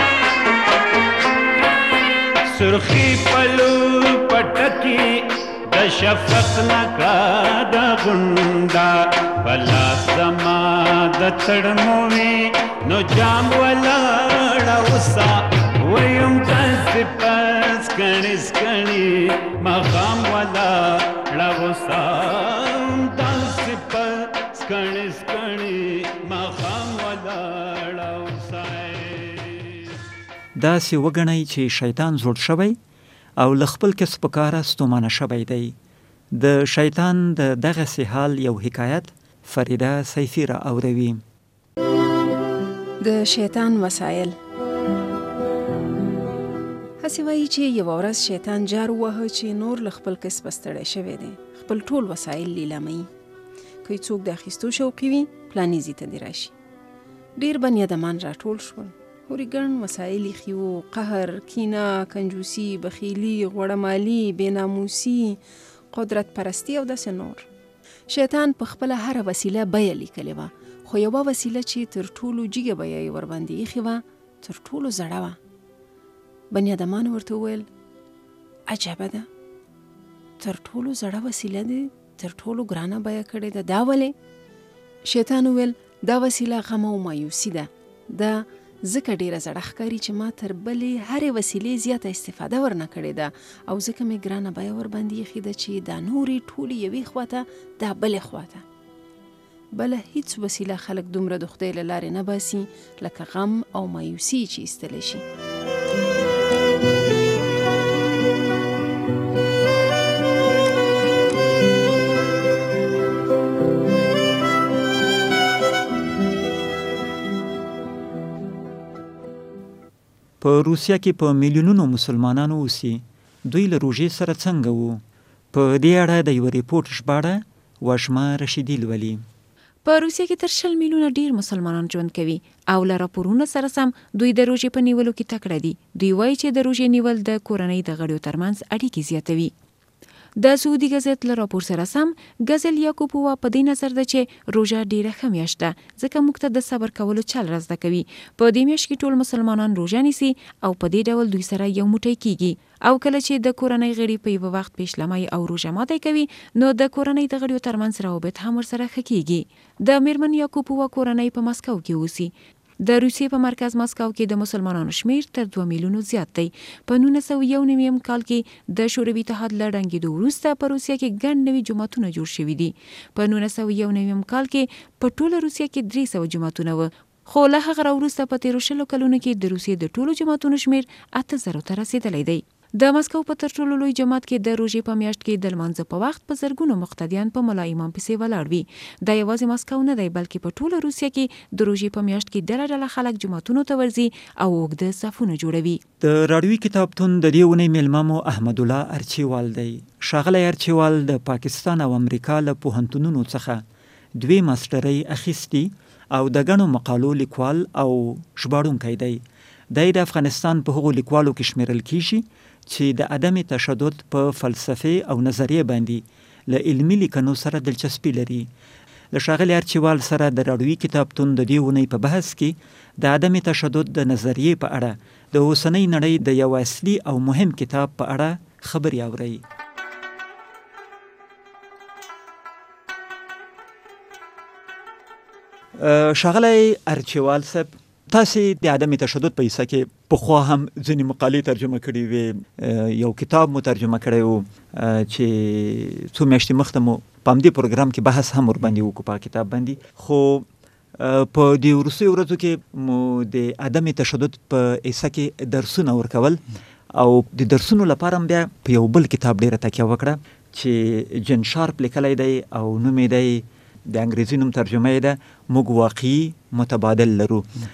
سرخی پلو پټکی د شفق نکړه دا غونډا بلا سما د تړموي نو جام ولاړه وسا ویم تاسې پس کڼې سکڼې ماښام ولاړه وسا تاسې پس کڼې سکڼې ماښام ولاړه وسا. داسې وګڼئ چې شیطان زوړ شوی او له خپل کسب کاره ستومانه شوی دی. د شیطان د دغسې حال یو حکایت فریده سیفی را اوروي. د شیطان وسایل. هسې وایي چې یوه ورځ شیطان جار ووهه چې نور له خپل کسبه ستړی شوی دی خپل ټول وسایل لیلاموي که یې څوک د اخیستو شوقي وي پلاني ځای ته دې راشي. ډېر بنیادمان راټول شول هورې ګڼ وسایل ایښي وو قهر کینه کنجوسي بخیلي غوړمالي بېناموسي قدرت پرستي او داسې نور. شیطان په خپله هره وسیله بیه لیکلې وه خو یوه وسیله چې تر ټولو جګه بیه یې ورباندې ایښې وه تر ټولو زړه وه. بنیادمان ورته وویل عجبه ده تر ټولو زړه وسیله دې تر ټولو ګرانه بیه کړې ده دا ولې؟ شیطان وویل دا وسیله غم او مایوسي ده دا ځکه ډېره زړه ښکاري چې ما تر بلې هرې وسیلې زیاته استفاده ورنه کړې ده او ځکه مې ګرانه بیه ورباندې ایښې ده چې دا نورې ټولې یوې خواته دا بلې خواته. بله هیڅ وسیله خلک دومره د خدای له لارې نه باسي لکه غم او مایوسي چې ایستلی شي. په روسیه کې په میلیونونو مسلمانانو اوسي دوی له روژې سره څنګه وو؟ په دې اړه د یو ریپورت ژباړه وشمه رشیدي لولي. په روسیه کې تر 100 میلیونه ډیر مسلمانان ژوند کوي او له راپورونو سره سم دوی د روژې په نیولو کې تکړه دي. دوی وایي چې د روژې نیول د کورنۍ د غړیو ترمنځ اړیکې زیاتوي. د سعودي غزت له راپور سره سم غزل یعقوبووا په دې نظر ده چې روژه ډیره ښه میاشت ده ځکه موږ ته د صبر کولو چل را زده کوي. په دې میاشت کې ټول مسلمانان روژه نیسي او په دې ډول دوی سره یو موټی کیږي او کله چې د کورنۍ غړي په یو وخت پیشلمای او روژه ماتی کوي نو د کورنۍ د غړیو ترمنځ روابط هم ورسره ښه کیږي. د میرمن یعقوبووا کورنۍ په مسکو کې اوسي. د روسیې په مرکز مسکو کې د مسلمانانو شمیر تر 2 میلیونو زیات دی. په 1991 کال کې د شوروي اتحاد له ړنګېدو وروسته په روسیه کې ګڼ نوي جوماتونه جوړ شوي دي. په 1991 کال کې په ټوله روسیه کې 300 جوماتونه وو، خو له هغه وروسته په 13 کلونو کې د روسیې د ټولو جوماتونو شمیر 8000 ته رسیدلی دی. د مسکو په تر ټولو لوی جماعت کې د روژې په میاشت کې د لمانځه په وخت په زرګونو مقتدیان په ملا امام پسې ولاړ وي. دا یوازې مسکو نه دی بلکې په ټوله روسیه کې د روژې په میاشت کې ډله ډله خلک جوماتونو ته ورځي او اوږده صفونه جوړوي. د راډیوي کتابتون د دې اونۍ میلمه مو احمد الله ارچیوال دی. ښاغلی ارچیوال د پاکستان او امریکا له پوهنتونونو څخه 2 ماسټرۍ اخیستي او د ګڼو مقالو لیکوال او ژباړونکی دی. دی د افغانستان په هغو لیکوالو کې شمیرل کیږي چې د عدم تشدد په فلسفه او نظریه باندې له علمي لیکنو سره دلچسپي لري. له ښاغلي ارچیوال سره د راډیوي کتابتون د دې اونۍ په بحث کې د عدم تشدد د نظریې په اړه د اوسنۍ نړۍ د یو اصلي او مهم کتاب په اړه خبرې اورئ. ښاغلی ارچیوال صاحب، تاسې د عدم تشدد په حصه کې پخوا هم ځینې مقالې ترجمه کړې وې، یو کتاب مو ترجمه کړی و چې څو میاشتې مخته مو په همدې پروګرام کې بحث هم ورباندې وکړو په کتاب باندې. خو په دې وروستیو ورځو کې مو د عدم تشدد په حصه کې درسونه ورکول او د درسونو لپاره بیا په یو بل کتاب ډېره تکیه وکړه چې جن شارپ لیکلی دی او نوم یې دی د انګریزي نوم ترجمه یې ده موږ واقعي متبادل لرو.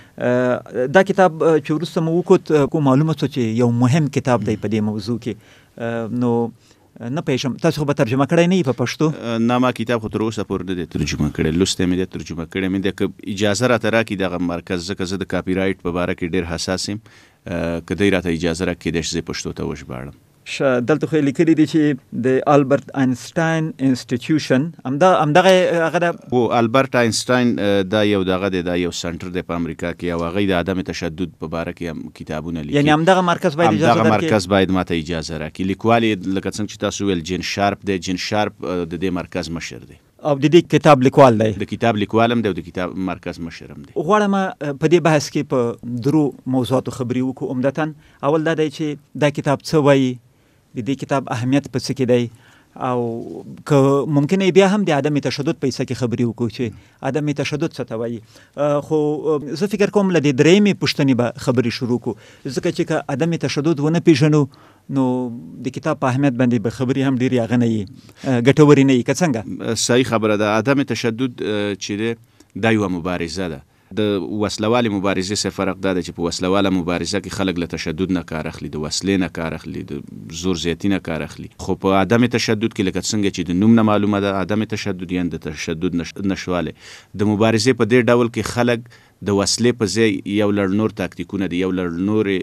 دا کتاب چې وروسته مو وکوت معلومه شو چې یو مهم کتاب دی په دې موضوع کې. نو نه پېژم تاسو خو به ترجمه کړی نه یې په پښتو؟ نه، ما کتاب خو تر اوسه پورې نه دی ترجمه کړی، لوستی مې دی ترجمه کړی مې دی. که اجازه راته راکړي دغه مرکز، ځکه زه د کاپي رایټ په باره کې ډېر حساس یم، که دی راته اجازه راکړي کیدای شي زه پښتو ته وژباړم. دلته خو یې لیکلي دي چې د آلبرت آینسټاین انسټیټیوشن همدغه هغه ده. او آلبرت آینسټاین دا یو دغه دی، دا یو سنټر دی په امریکا کې او هغې د عدم تشدد په باره کې هم کتابونه لیکي. یعنی همدغه مرکز باید اجازه درکړي؟ همدغه مرکز باید ماته اجازه راکړي. لیکوال یې لکه څنګه چې تاسو ویل جین شارپ دی. جین شارپ د دې مرکز مشر دی او د دې کتاب لیکوال دی. د کتاب لیکوال هم دی او د کتاب مرکز مشر هم دی. غواړم په دې بحث کې په 3 موضوعاتو خبرې وکړو. عمدتاً اول دا دی چې دا کتاب څه وایي، د دې کتاب اهمیت په څه کې دی، او که ممکنه بیا هم د عدم تشدد په حصه کې خبرې وکړو چې عدم تشدد څه ته وایي. خو زه فکر کوم له دې درېیمې پوښتنې به خبرې شروع کړو، ځکه چې که عدم تشدد ونه پېژنو نو د کتاب په اهمیت باندې به خبرې هم ډېرې هغه نه وي، ګټورې نه وي. که څنګه؟ صحیح خبره ده. عدم تشدد چې دی دا یوه مبارزه ده. د وسلوالې مبارزې سره فرق دا دی چې په وسلواله مبارزه کې خلک له تشدد نه کار اخلي، د وسلې نه کار اخلي، د زور زیاتي نه کار اخلي. خو په عدم تشدد کې لکه څنګه چې د نوم نه معلومه ده، عدم تشدد یعنې د تشدد نشوالی. د مبارزې په دې ډول کې خلک د وسلې په ځای یو لړ نور تاکتیکونه دي، یو لړ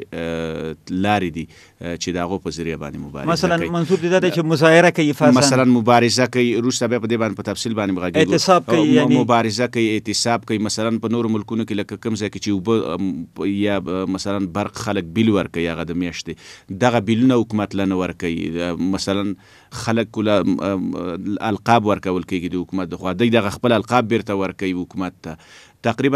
نورې لارې دي چې د هغو په ذریعه باندې مبارزه کوي. مثلا منظور دی دا دی چې مظاهره کوي، مثلا مبارزه کوي، وروسته بیا په دې باندې په تفصیل باندې غږیږو، اعتصاب کوي، یعنی مبارزه کوي، اعتصاب کوي. مثلا په نورو ملکونو کې لکه کوم ځای کې چې اوبه یا مثلا برق خلک بیل ورکوي، هغه د میاشتې دغه بیلونه حکومت له نه ورکوي. مثلا خلک له القاب ورکول کېږي د حکومت د خوا، دوی دغه خپل القاب بیرته ورکوي حکومت ته. تقریبا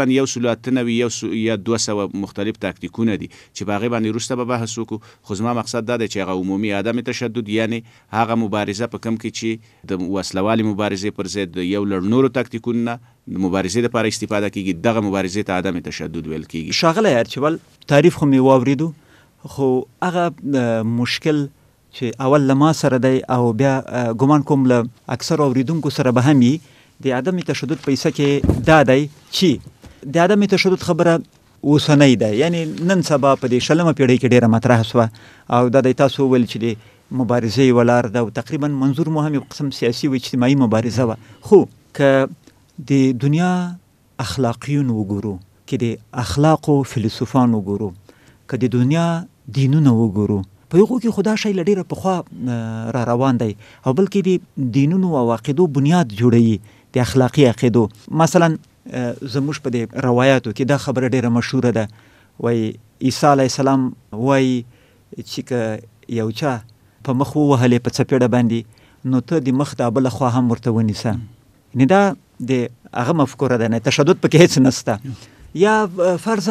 198 یا 200 مختلف تاکتیکونه دي چې په هغې باندې وروسته به بحث وکړو. خو زما مقصد دا دی چې هغه عمومي عدم تشدد، یعنې هغه مبارزه په کوم کې چې د وسلوالې مبارزې پر ضد د یو لړ نورو تاکتیکونو نه د مبارزې لپاره استفاده کېږي، دغه مبارزې ته عدم تشدد ویل کېږي. ښاغلی ارچیوال، تعریف خو مې واورېدو، خو هغه مشکل چې اول له ما سره دی او بیا ګمان کوم له اکثر اوریدونکو سره به هم وي، د عدم تشدد په حصه کې دا دی چې د عدم تشدد خبره اوسنۍ ده، یعنی نن سبا په دې 20مه پیړۍ کې ډېره مطرح شوه او دا د تاسو ویل چې د مبارزې یوه لار ده او تقریبا منظور مو هم یو قسم سیاسي و اجتماعي مبارزه وه. خو که د دنیا اخلاقیون وګورو، که د اخلاقو فیلسوفان وګورو، که د دنیا دینونه وګورو، په هغو کې خدا شی له ډېره پخوا را روان دی، او بلکې د دینونو او عقیدو بنیاد جوړوي، د اخلاقي عقیدو. مثلا زموږ په د روایاتو کې دا خبره ډېره مشهوره ده، وایي عیسی علیه السلام وایي چې که یو چا په مخ ووهلې په څپېړه باندې، نو ته د مخ دا بله خوا هم ورته ونیسه. یعنې دا د هغه مفکوره ده، نه تشدد پکې هېڅ نشته. یا فرضاً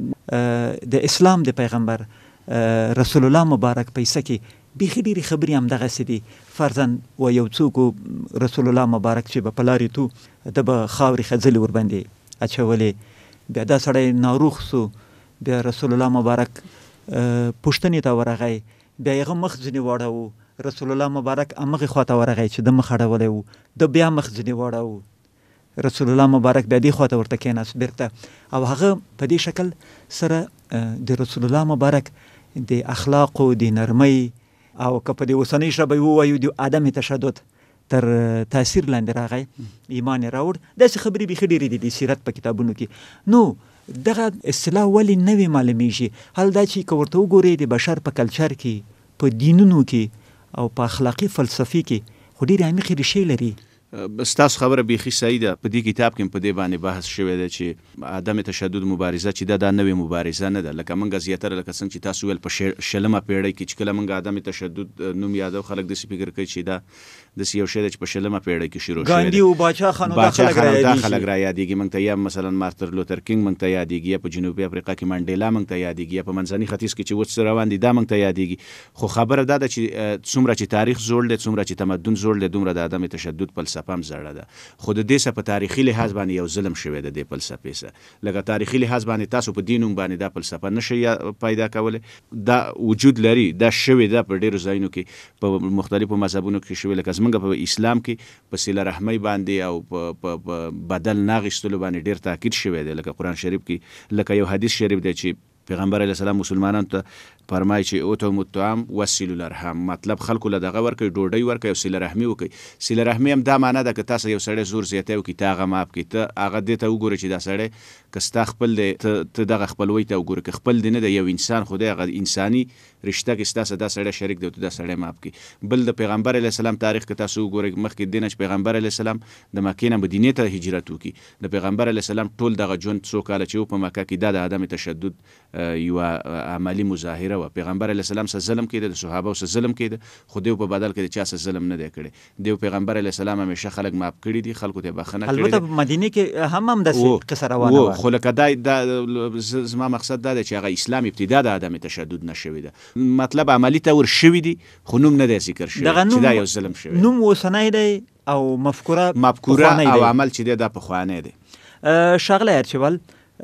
د اسلام د پیغمبر رسول الله مبارک په کیسه کې بیخي ډېرې خبرې همدغسې دي. فرضاً و یو څوک رسول الله مبارک چې به په لارې تو ده به خاورې خځلې ورباندې اچولې، بیا دا سړی ناروغ سو، بیا رسول الله مبارک پوښتنې ته ورغی، بیا یې هغه مخ ځینې واړوو، رسول الله مبارک همغې خوا ته ورغی چې ده مخ اړولی و، ده بیا مخ ځینې واړوو، رسول الله مبارک بیا دې خوا ته ورته کېناست بیرته، او هغه په دې شکل سره د رسول الله مبارک د اخلاقو، د نرمۍ، او که په دې اوسنۍ ژبه ووایو د عدم تشدد تر تاثیر لاندې راغی، ایمان یې راوړ. داسې خبرې بیخي ډېرې دي د سیرت په کتابونو کې. نو دغه اصطلاح ولې نوې معلومیږي؟ حال دا چې که ورته وګورئ د بشر په کلچر کې، په دینونو کې، او په اخلاقي فلسفي کې خو ډېرې عمیقې ریښې لري. ستاسو خبره بیخي صحیح ده. په دې کتاب کې په دې باندې بحث شوی دی چې عدم تشدد مبارزه چې دا نوې مبارزه نه ده. لکه موږ زیاتره لکه څنګه چې تاسو ویل په شلمه پیړۍ کې چې کله موږ عدم تشدد نوم یادو، خلک داسې فکر کوي چې دا داسې یو شی دی چې په شلمه پیړۍ کې شروع شوی دی. ګاندي او باچا خانو دا خلک را یادېږي موږ ته، یا مثلا مارتن لوتر کینګ موږ ته یادېږي، یا په جنوبي افریقا کې منډیلا موږ ته یادېږي، یا په منځني ختیځ کې چې اوس روان دي دا موږ ته یادېږي. خو خبره دا ده چې څومره چې تاریخ زوړ دی، څومره چې تمدن زوړ دی، دومره د عدم تشدد فلسفه هم زړه ده. خو د دې څخه په تاریخي لحاظ باندې یو ظلم شوی دی د فلسفې سره. لکه تاریخي لحاظ باندې تاسو په دینوم باندې دا فلسفه نشئ پیدا کولی، دا وجود لري، دا شوی ده په ډېرو ځایونو کې په مختلفو مذهبونو کې شوی. لکه زموږ په اسلام کې په صله رحمۍ باندې او په بدل نه اخیستلو باندې ډېر تاکید شوی دی. لکه قرآن شریف کې لکه یو حدیث شریف دی چې پیغمبر علیه السلام مسلمانانو ته فرمایي چې اوتم الطعام وصلوا الارحام، مطلب خلکو له دغه ورکوي، ډوډۍ ورکوي او صله رحمي وکړي. صله رحمي هم دا معنا ده که تاسو یو سړی زور زیاتی وکړي ته هغه معاف کړي، ته هغه دې ته وګورې چې دا سړی که ستا خپل دی ته دغه خپلوۍ ته وګورې، که خپل دی نه دی یو انسان خو دی، هغه انساني رشته کې ستا سره دا سړی شریک دی او ته دا سړی معاف کړي. بل د پیغمبر علیه السلام تاریخ که تاسو وګورئ مخکې دې نه چې پیغمبر علیه السلام د مکې نه مدینې ته هجرت وکړي، د پیغمبر علیه السلام ټول دغه ژوند څو کاله چې و په مکه کې دا د عدم تشدد یوه عملي مظاهره وه. پیغمبر علیه السلام سره ظلم کېده، د صحابه سره ظلم کېده، خو دیو په بدل کې د چا سره ظلم نه دی کړی. دیو پیغمبر علیه السلام همیشه خلک معاف کړي دي، خلکو ته بخښنه کړې ده. البته مدینې کې هم داسې قصه روانه وه. خو لکه دا زما مقصد دا دی چې هغه اسلام ابتدا د عدم تشدد نه شوی ده، مطلب عملي طور شوي دي خو نوم نه دی ذکر شوی چې دا یو ظلم شوی. نوم اوسنی دی او مفکوره او عمل چې دی دا پخوانی دی. ښاغلی ارچیوال،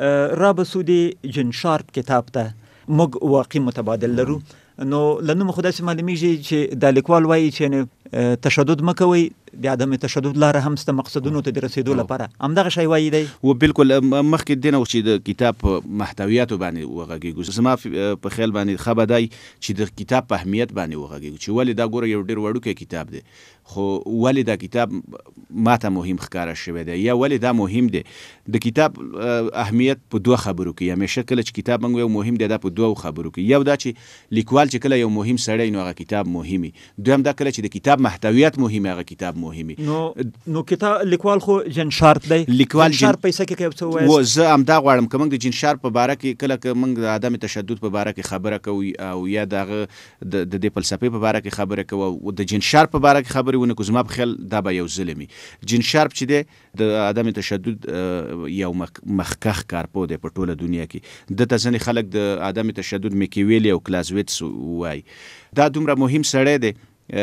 را بسو د جن شارپ کتاب ته موږ واقعي متبادل لرو، نو له نومه خو داسې معلومیږي چې دا لیکوال وایي چې تشدد مه کوئ، د عدم تشدد لاره هم سته مقصدونو ته د رسېدو لپاره، همدغه شی وایي دی. و بالکل مخکې دې نه چې د کتاب په محتویاتو باندې وغږېږو، زما په خیال باندې ښه به دی چې د کتاب په اهمیت باندې وغږېږو چې ولې دا ګوره یو ډېر وړوکی کتاب دی، خو ولې دا کتاب ماته مهم ښکاره شوی دی، یا ولې دا مهم دی. د کتاب اهمیت په دوه خبرو کې، همیشه کله چې کتاب موږ یو مهم دی دا په دوه خبرو کې، یو دا چې لیکوال چې کله یو مهم سړی نو هغه کتاب مهمي، دویم دا کله چې د کتاب محتویات مهمي هغه کتاب مهمي. نو کتاب لیکوال خو جن شارپ دی، لیکوال جن شارپ پیسې کې یو څه وایي. زه همدا غواړم که موږ د جن شارپ په باره کې کله که موږ د عدم تشدد په باره کې خبره کوو او یا دغه د دې فلسفې په باره کې خبره کوو او د جن شارپ په باره کې خبرې ونه کړو، زما په خیال دا به یو ظلم وي. جن شارپ چې دی د عدم تشدد یو مخکښ کارپوه دی په ټوله دنیا کې، دته ځینې خلک د عدم تشدد میکیویلی او کلازویتس وایي. دا دومره مهم سړی دی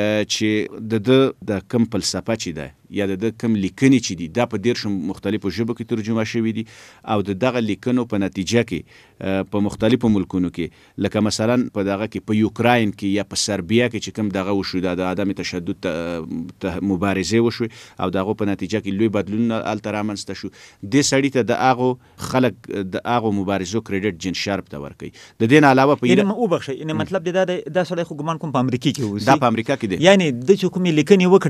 چې د کم فلسفه چې ده یا د کم لیکنې چې دي دا په 13 مختلفو ژبو کې ترجمه شوي دي او د دغه لیکنو په نتیجه کې په مختلفو ملکونو کې لکه مثلا په دغه کې په یوکراین کې یا په سربیا کې چې کوم دغه وشو د عدم تشدد مبارزې وشوي او دغه په نتیجه کې لوی بدلونونه هلته رامنځته شو. دې سړي ته د هغو خلک د هغو مبارزو کریډټ جن شارپ ته ورکوي. د دې نه علاوه په وبخښئ مطلب دا سړی خو ګمان کوم په امریکا کې اوسي. دا په امریکا کې دی، یعنی د چې کومې لیکنې وکړې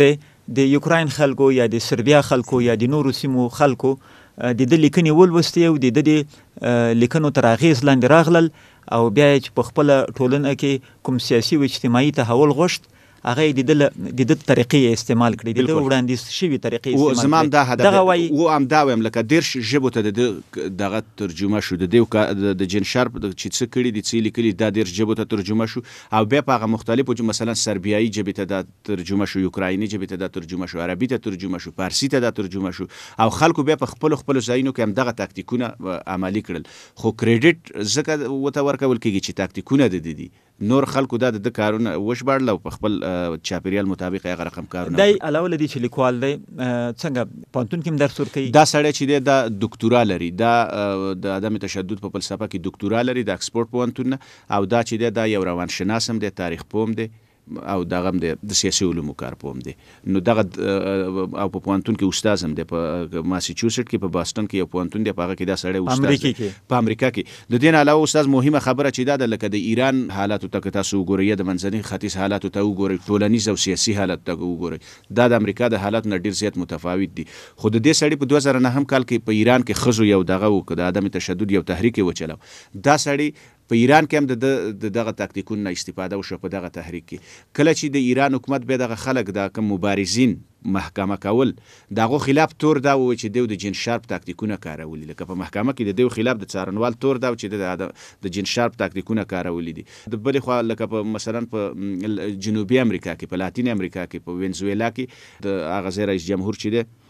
د یوکراین خلکو یا د سربیا خلکو یا د نورو سیمو خلکو د د لیکنې ولوستې او د لیکنو تر اغېز لاندې راغلل او بیا چې په خپله ټولنه کې کوم سیاسي او اجتماعي تحول غوښت هغه د طریقې استعمال کړي د وړاندیز شوي طریقې استعمال کړي. زما هم دا هدف و همدا وایم لکه 10 ژبو ته دغه ترجمه شو د جین شارپ چې څه کړي دي څه لیکلي دا 10 ژبو ته ترجمه شو او بیا په هغه مختلفو مثلا سربیایي ژبې ته دا ترجمه شو، یوکرایني ژبې ته دا ترجمه شو، عربي ته ترجمه شو، فارسی ته دا ترجمه شو او خلکو بیا په خپل ځایونو کې هم دغه تاکتیکونه عملي کړل. خو کریډټ ځکه ورته ورکول کېږي چې تاکتیکونه دي نور خلکو دا د کارونه وشبړل او په خپل چاپیریال مطابق هغه رقم کارونه دی. علاوه لدی چې لیکوال دی څنګه پوهنتون کې هم درس ورکوي؟ دا سړی چې دی دا دکتورا لري، دا د عدم تشدد په فلسفه کې دکتورا لري د اکسفورډ پوهنتون او دا چې دی دا یو روانشناس هم دی، تاریخ پوه دی او دغه هم د سیاسي علومو کارپوه هم دی. نو دغه او په پوهنتون کې استاد هم دی په ماساچوسټ کې، په باستون کې یو پوهنتون دی، په هغه کې دا سړی استاد دی په امریکا کې. د دې نه علاوه استاد مهمه خبره چې دا د لکه د ایران حالاتو ته تاسو وګورئ، د منځني ختیځ حالاتو ته وګورئ، ټولنیز او سیاسي حالت ته وګورئ، دا د امریکا د حالاتو نه ډیر زیات متفاوت دي. خو د دې سړی په 2009 کال کې په ایران کې ښځو یو دغه وکړ د عدم تشدد یو تحریک وچلو. دا سړی په ایران کې هم دغه تاکتیکونو نه استفاده وشو په دغه تحریک کې. کله چې د ایران حکومت به دغه خلک د کوم مبارزین محکمه کول دغه خلاف تور دا و چې دیو د جین شارپ تاکتیکونه کارولي، لکه په محکمه کې د دیو خلاف د څارنوال تور دا چې د جین شارپ تاکتیکونه کارولي دي. د بل خو لکه په مثلا په جنوبي امریکا کې، په لاتین امریکا کې، په وینزویلا کې د هغه ځای رئیس جمهور چې دی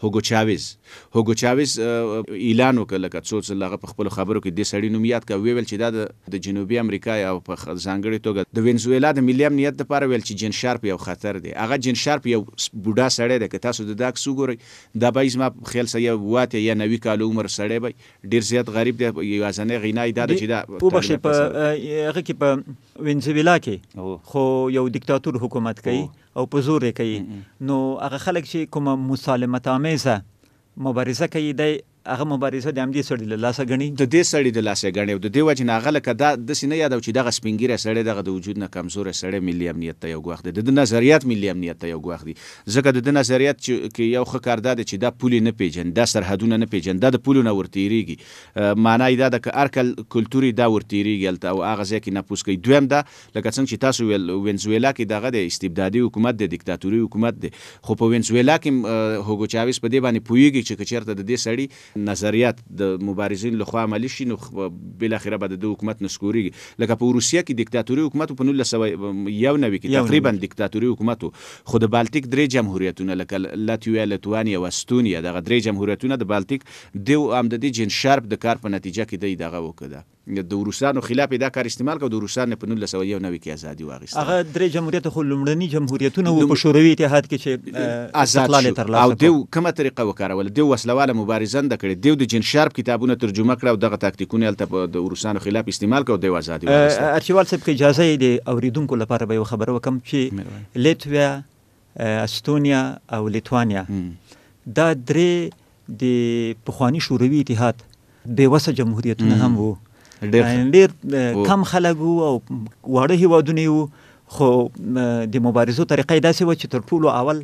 هوګو چاویز اعلان وکړ لکه څو هغه په خپل خبرو کې د سړي نوم یاد کړ، ویل چې دا د جنوبي امریکا او په ځانګړي توګه د وینزویلا د ملي امنیت لپاره ویل چې جین شارپ یو خطر دی. هغه جین شارپ یو بوډا سړی دی، که تاسو د دا عکس وګورئ دا به زما په خیال سره یو 90 یا 90 کال عمر سړی به ډېر زیات غریب دی. یوازینی غینای دا چې دا وبخښئ په هغه کې په وینزویلا کې خو یو دیکتاتور حکومت کوي او په زور یې کوي. نو هغه خلک چې کومه مسالمت آمیزه مبارزه کوي دی هغه مبارزه د همدې سړي له لاسه ګڼي، د دې سړي د لاسه ګڼي او د دې وجې نه هغه لکه دا داسې نه یادو چې دغه سپین ږیری سړی دغه د وجود نه کمزوری سړی ملي امنیت ته یو ګواښ دی، د نظریات ملي امنیت ته یو ګواښ دی. ځکه د نظریات کې یو ښه کار دا دی چې دا پولې نه پیژني، دا سرحدونه نه پیژني، دا د پولو نه ورتېرېږي. معنا یې دا ده که هر کلتور دا ورتېرېږي هلته او هغه ځای کې نفوذ کوي. دویم دا لکه څنګه چې تاسو ویل وینزویلا کې دغه د استبدادي حکومت دی، دیکتاتوري حکومت دی، خو په وینزویلا کې هوګو چاویز په دې باندې پوهېږي چې که چېرته د دې سړي نظریات د مبارزین لخوا عملي شي نو بل اخره به د حکومت نسکوريږي. لکه په روسیه کې دیکتاتوري حکومت په 1991 کې تقریبا دیکتاتوري حکومت، خو د بالټیک درې جمهوریتونه لکه لاتویا، لتوانیا او استونیا دغه درې جمهوریتونه د بالټیک دیو هم د جین شارپ د کار په نتیجه کې دی دغه وکړه د روسانو خلاف دا کار استعمال کو. د روسانو په 1991 کې ازادي واغسته. هغه درې جمهوریت خو لومړني جمهوریتونه و په شوروي اتحاد کې چې استقلال ترلاسه او دیو کومه طریقه وکړول، دیو وسلواله مبارزان د کړي، دیو د جین شارپ کتابونه ترجمه کړه او دغه تاکتیکونه الته د روسانو خلاف استعمال کو، دیو ازادي واغسته. ارچیوال صاحب کې اجازه یې اوریدونکو لپاره به خبر وکم چې لیتویا، استونیا او لیتوانیا دا درې د پخوانی شوروي اتحاد بیوسه جمهوریتونه هم وو، ډېر کم خلک وو او واړه هیوادونه وو، خو د مبارزو طریقه داسې وه چې تر ټولو اول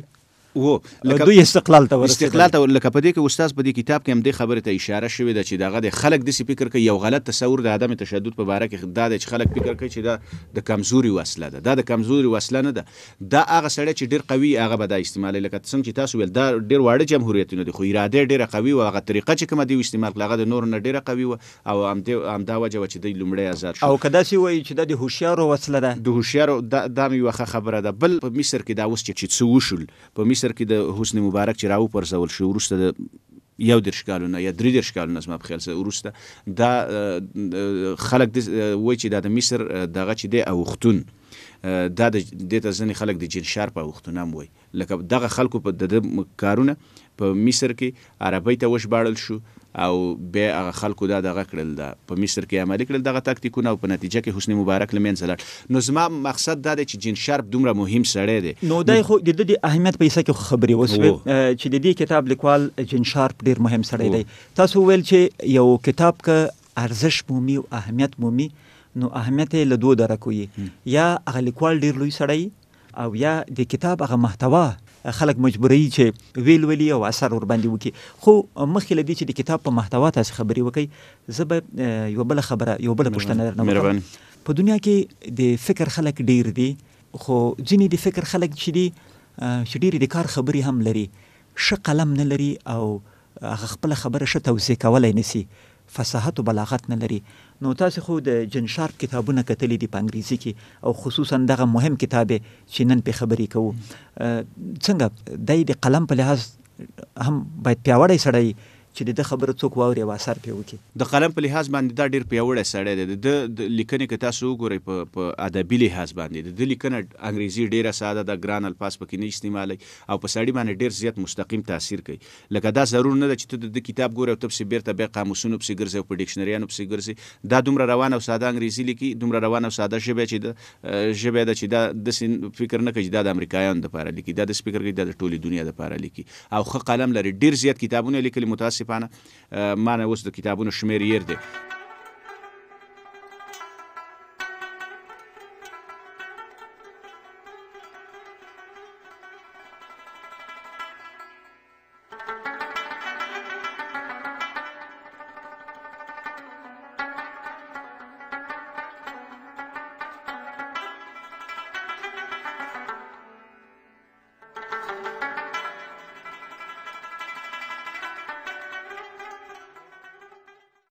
دوی استقلال ته ورسېدل. لکه په دې کې استاد په دې کتاب کې هم دې خبرې ته اشاره شوې ده چې دغه د خلک داسې فکر کوي، یو غلط تصور د عدم تشدد په باره کې دا دی چې خلک فکر کوي چې دا د کمزوري وسله ده. دا د کمزوري وسله نه ده، دا هغه سړی چې ډېر قوي هغه به دا استعمالوي. لکه څنګه چې تاسو ویل دا ډېر واړه جمهوریتونه دي خو اراده ډېره قوي وه، هغه طریقه چې کومه دوی استعمال کړه هغه د نورو نه ډېره قوي وه او همدا وجه وه چې دوی لومړی آزاد شو. او که داسې وایي چې دا د هوښیارو وسله ده، د هوښیارو دا مې یوه ښه خبره ده. بل په مصر کې دا اوس چې څه وشول، په مصر کې د حسني مبارک چې راوپرځول شو وروسته د 11 کالونه یا 13 کالونه زما په خیال سره وروسته، دا خلک وایي چې دا د مصر دغه چې دی اوښتون دا د دې ته ځینې خلک د جین شارپ اوښتون هم وایي. لکه دغه خلکو په د کارونه په مصر کې عربۍ ته وژباړل شو او بیا هغه خلکو دا دغه کړل، دا په مصر کې عملي کړل دغه تاکتیکونه او په نتیجه کې حسني مبارک له منځه لاړ. نو زما مقصد دا دی چې جین شارپ دومره مهم سړی دی. نو دا خو د دې اهمیت په حصه کې خبرې وسوې چې د دې کتاب لیکوال جین شارپ ډېر مهم سړی دی. تاسو ویل چې یو کتاب که ارزښت مومي او اهمیت مومي نو اهمیت یې له دوه درکو وي، یا هغه لیکوال ډېر لوی سړی او یا د کتاب هغه محتوا خلک مجبوروي چې ویل ولي او اثر ورباندې وکړي. خو مخکې له دې چې د کتاب په محتوا تاسې خبرې وکړئ، زه به یوه بله پوښتنه درنه وکړم. په دنیا کې د فکر خلک ډیر دي، خو ځینې د فکر خلک چې دي چې ډېرې د کار خبرې هم لري، ښه قلم نه لري او هغه خپله خبره ښه توضیح کولی نسي، فصاحت او بلاغت نه لري. نو تاسې خو د جن شارپ کتابونه کتلي دي په انګریزي کې، او خصوصا دغه مهم کتاب چې نن پې خبرې کوو، څنګه دی د قلم په لحاظ هم باید پیاوړی سړی چې د خبره څوک واوري او اثر پې وکړي؟ د قلم په لحاظ باندې دا ډېر پیاوړی سړی دی. د لیکنې که تاسو وګورئ په ادبي لحاظ باندې د لیکنه انګریزي ډېره ساده ده، ګران الفاظ پکې نه استعمالوي او په سړي باندې ډېر زیات مستقیم تاثیر کوي. لکه دا ضرور نه ده چې ته د کتاب ګورې او ته پسې بیرته بیا قاموسونو پسې ګرځې او په ډکشنریانو پسې ګرځې. دا دومره روان او ساده انګریزي لیکي، دومره روان او ساده ژبه ده چې دا داسې فکر نه کوي چې دا د امریکایانو دپاره لیکي، دا داسې فکر کوي دا د ټولې دنیا دپاره لیکي، او ښه قلم لري. ډېر زیات کتابونه لیکلي، متاسفانه ما نه اوس د کتابونو شمېر یېر دی.